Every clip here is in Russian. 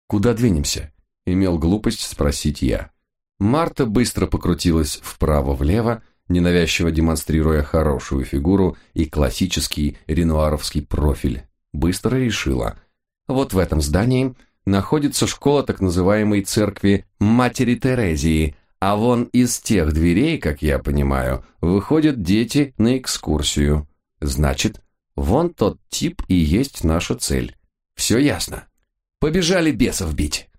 «Куда двинемся?» – имел глупость спросить я. Марта быстро покрутилась вправо-влево, ненавязчиво демонстрируя хорошую фигуру и классический ренуаровский профиль. Быстро решила. Вот в этом здании находится школа так называемой церкви Матери Терезии, а вон из тех дверей, как я понимаю, выходят дети на экскурсию. Значит, вон тот тип и есть наша цель. Все ясно. Побежали бесов бить.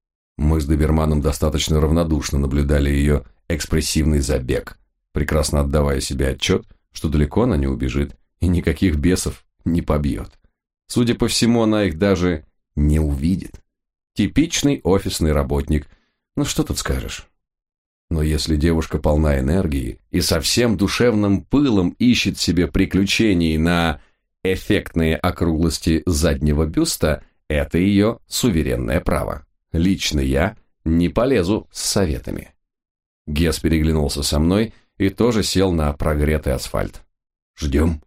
Мы с доберманом достаточно равнодушно наблюдали ее экспрессивный забег, прекрасно отдавая себе отчет, что далеко она не убежит и никаких бесов не побьет. Судя по всему, она их даже не увидит. Типичный офисный работник. Ну что тут скажешь? Но если девушка полна энергии и со всем душевным пылом ищет себе приключений на эффектные округлости заднего бюста, это ее суверенное право. Лично я не полезу с советами. Гес переглянулся со мной и тоже сел на прогретый асфальт. «Ждем?»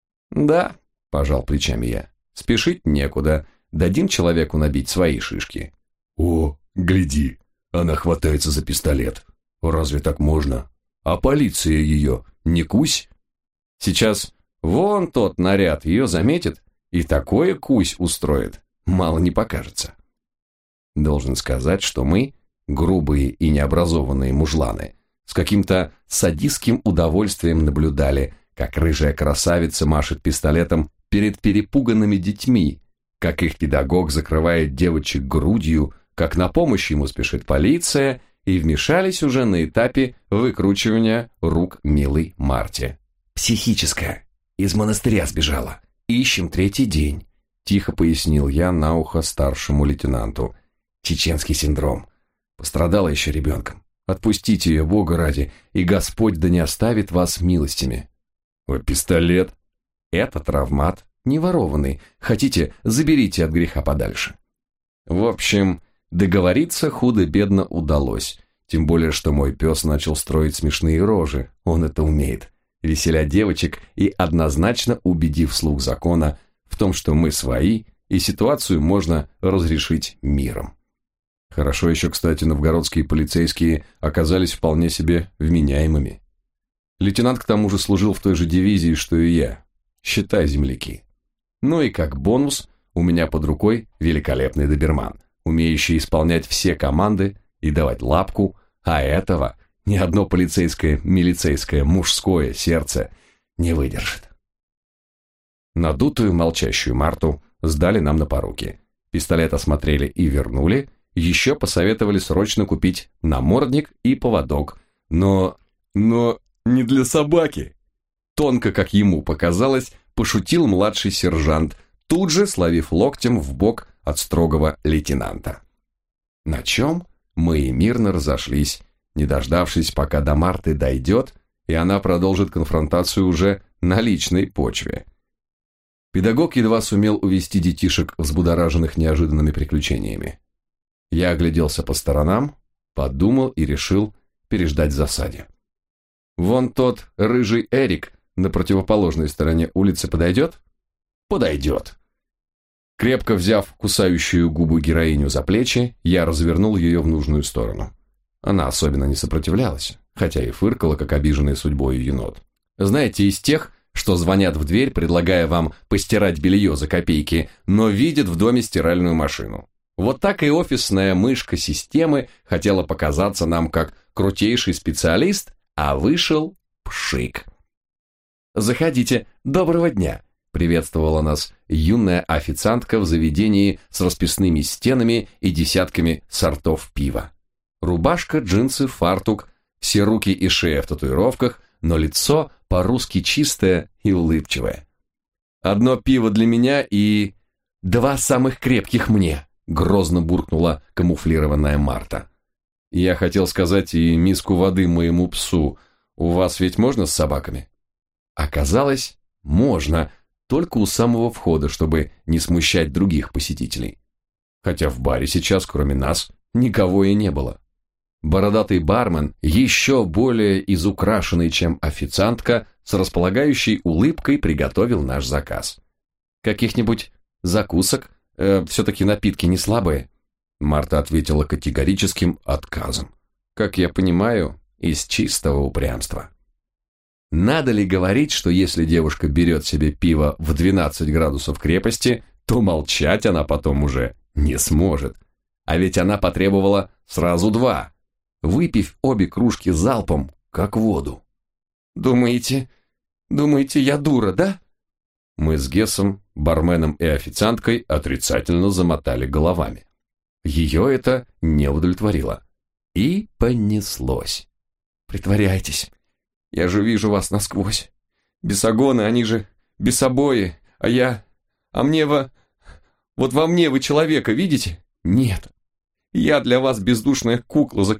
«Да», – пожал плечами я. «Спешить некуда. Дадим человеку набить свои шишки». «О, гляди, она хватается за пистолет. Разве так можно? А полиция ее не кусь?» «Сейчас вон тот наряд ее заметит и такое кусь устроит, мало не покажется». Должен сказать, что мы, грубые и необразованные мужланы, с каким-то садистским удовольствием наблюдали, как рыжая красавица машет пистолетом перед перепуганными детьми, как их педагог закрывает девочек грудью, как на помощь ему спешит полиция, и вмешались уже на этапе выкручивания рук милой Марте. «Психическая. Из монастыря сбежала. Ищем 3-й день», – тихо пояснил я на ухо старшему лейтенанту. «Чеченский синдром. Пострадала еще ребенком. Отпустите ее, Бога ради, и Господь да не оставит вас милостями». «А пистолет?» «Это травмат, не ворованный. Хотите, заберите от греха подальше». В общем, договориться худо-бедно удалось. Тем более, что мой пес начал строить смешные рожи. Он это умеет. Веселя девочек и однозначно убедив слуг закона в том, что мы свои, и ситуацию можно разрешить миром. Хорошо еще, кстати, новгородские полицейские оказались вполне себе вменяемыми. Лейтенант к тому же служил в той же дивизии, что и я. Считай, земляки. Ну и как бонус, у меня под рукой великолепный доберман, умеющий исполнять все команды и давать лапку, а этого ни одно полицейское, милицейское, мужское сердце не выдержит. Надутую молчащую Марту сдали нам на поруки. Пистолет осмотрели и вернули, еще посоветовали срочно купить намордник и поводок, но не для собаки. Тонко, как ему показалось, пошутил младший сержант, тут же словив локтем в бок от строгого лейтенанта. На чем мы и мирно разошлись, не дождавшись, пока до Марты дойдет, и она продолжит конфронтацию уже на личной почве. Педагог едва сумел увести детишек, взбудораженных неожиданными приключениями. Я огляделся по сторонам, подумал и решил переждать в засаде. Вон тот рыжий Эрик на противоположной стороне улицы подойдет? Подойдет. Крепко взяв кусающую губу героиню за плечи, я развернул ее в нужную сторону. Она особенно не сопротивлялась, хотя и фыркала, как обиженный судьбой енот. Знаете, из тех, что звонят в дверь, предлагая вам постирать белье за копейки, но видят в доме стиральную машину. Вот так и офисная мышка системы хотела показаться нам как крутейший специалист, а вышел пшик. «Заходите, доброго дня!» – приветствовала нас юная официантка в заведении с расписными стенами и десятками сортов пива. Рубашка, джинсы, фартук, все руки и шея в татуировках, но лицо по-русски чистое и улыбчивое. «Одно пиво для меня и 2 самых крепких мне!» – грозно буркнула камуфлированная Марта. «Я хотел сказать и миску воды моему псу. У вас ведь можно с собаками?» Оказалось, можно, только у самого входа, чтобы не смущать других посетителей. Хотя в баре сейчас, кроме нас, никого и не было. Бородатый бармен, еще более изукрашенный, чем официантка, с располагающей улыбкой приготовил наш заказ. «Каких-нибудь закусок? Все-таки напитки не слабые». Марта ответила категорическим отказом. Как я понимаю, из чистого упрямства. Надо ли говорить, что если девушка берет себе пиво в 12 градусов крепости, то молчать она потом уже не сможет. А ведь она потребовала сразу 2, выпив обе кружки залпом, как воду. Думаете, я дура, да? Мы с Гессом, барменом и официанткой отрицательно замотали головами. Ее это не удовлетворило. И понеслось. Притворяйтесь. Я же вижу вас насквозь. Бесогоны, они же бесобои, а мне вот во мне вы человека видите? Нет. Я для вас бездушная кукла за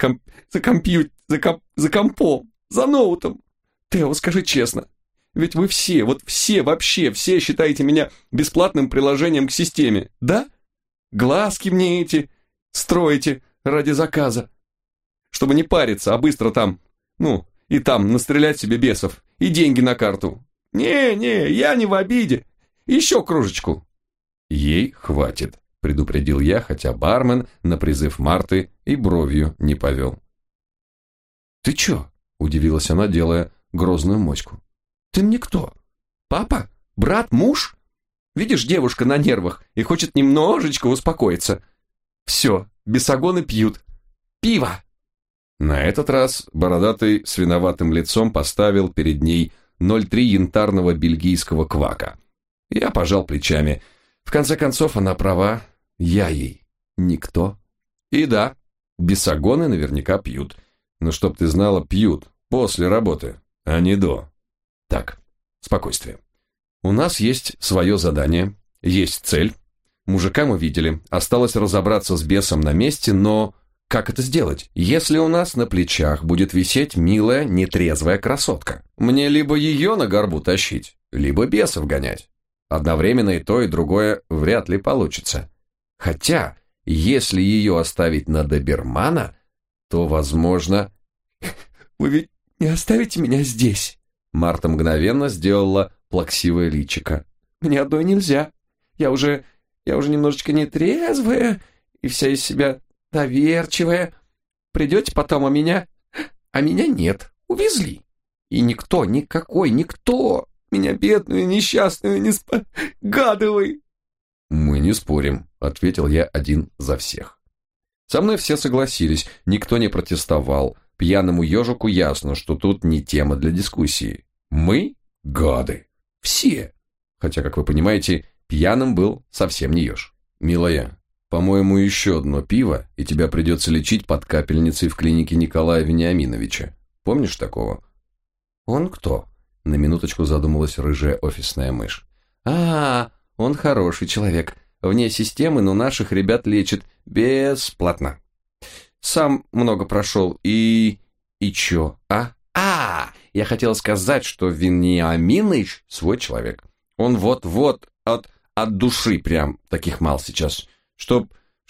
компом, за ноутом. Тео, скажи честно, ведь вы все вообще считаете меня бесплатным приложением к системе, да? Глазки мне эти строите ради заказа, чтобы не париться, а быстро там, и там настрелять себе бесов, и деньги на карту. Не, я не в обиде. Еще кружечку. Ей хватит, предупредил я, хотя бармен на призыв Марты и бровью не повел. Ты че? Удивилась она, делая грозную моську. Ты мне кто? Папа? Брат? Муж? Видишь, девушка на нервах и хочет немножечко успокоиться. Все, бесогоны пьют. Пиво! На этот раз бородатый с виноватым лицом поставил перед ней 0,3 янтарного бельгийского квака. Я пожал плечами. В конце концов, она права, я ей никто. И да, бесогоны наверняка пьют. Но чтоб ты знала, пьют после работы, а не до. Так, спокойствие. У нас есть свое задание, есть цель. Мужика мы видели, осталось разобраться с бесом на месте, но как это сделать, если у нас на плечах будет висеть милая, нетрезвая красотка? Мне либо ее на горбу тащить, либо бесов гонять. Одновременно и то, и другое вряд ли получится. Хотя, если ее оставить на добермана, то, возможно... Вы ведь не оставите меня здесь? Марта мгновенно сделала плаксивое личико. Мне одной нельзя. Я уже немножечко нетрезвая и вся из себя доверчивая. Придете потом, а меня нет. Увезли. И никто меня бедную, несчастную, гадовый. Мы не спорим, ответил я один за всех. Со мной все согласились, никто не протестовал. Пьяному ежику ясно, что тут не тема для дискуссии. Мы гады. Все. Хотя, как вы понимаете, пьяным был совсем не еж. Милая, по-моему, еще одно пиво, и тебя придется лечить под капельницей в клинике Николая Вениаминовича. Помнишь такого? Он кто? На минуточку задумалась рыжая офисная мышь. Он хороший человек. Вне системы, но наших ребят лечит бесплатно. Сам много прошел и чё, я хотел сказать, что Вениаминович свой человек. Он вот-вот от души прям таких мал сейчас. Чтоб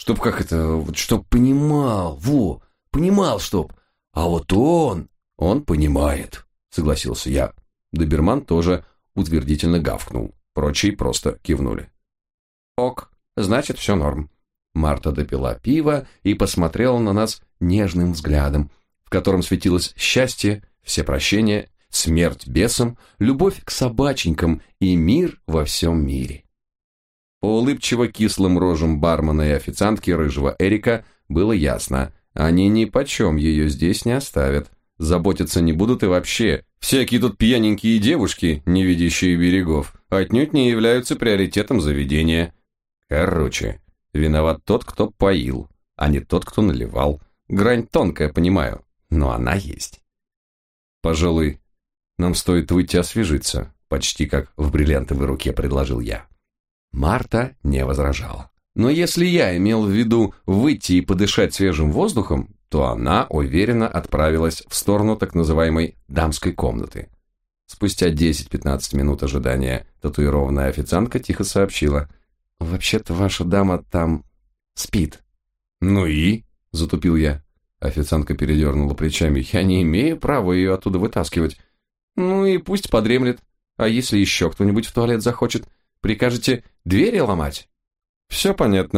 понимал, чтоб. А вот он понимает, согласился я. Доберман тоже утвердительно гавкнул. Прочие просто кивнули. Ок, значит, все норм. Марта допила пиво и посмотрела на нас нежным взглядом, в котором светилось счастье, всепрощение, смерть бесам, любовь к собаченькам и мир во всем мире. По улыбчиво-кислым рожам бармена и официантки рыжего Эрика было ясно, они нипочем ее здесь не оставят, заботиться не будут и вообще. Всякие тут пьяненькие девушки, не видящие берегов, отнюдь не являются приоритетом заведения. Короче, виноват тот, кто поил, а не тот, кто наливал. Грань тонкая, понимаю, но она есть. Пожалуй, нам стоит выйти освежиться, почти как в бриллиантовой руке предложил я. Марта не возражала. Но если я имел в виду выйти и подышать свежим воздухом, то она уверенно отправилась в сторону так называемой дамской комнаты. Спустя 10-15 минут ожидания татуированная официантка тихо сообщила: «Вообще-то ваша дама там спит». «Ну и?» – затупил я. Официантка передернула плечами. «Я не имею права ее оттуда вытаскивать». «Ну и пусть подремлет. А если еще кто-нибудь в туалет захочет, прикажете двери ломать?» «Все понятно.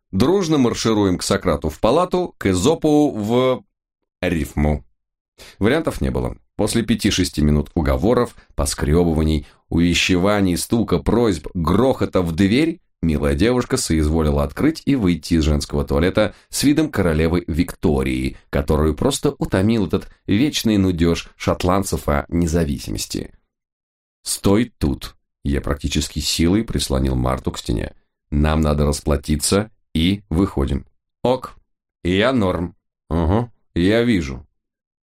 Дружно маршируем к Сократу в палату, к Эзопу в... рифму. Вариантов не было. После 5-6 минут уговоров, поскребываний, увещеваний, стука, просьб, грохота в дверь, милая девушка соизволила открыть и выйти из женского туалета с видом королевы Виктории, которую просто утомил этот вечный нудеж шотландцев о независимости. «Стой тут!» Я практически силой прислонил Марту к стене. «Нам надо расплатиться и выходим». «Ок. Я норм». «Угу. Я вижу.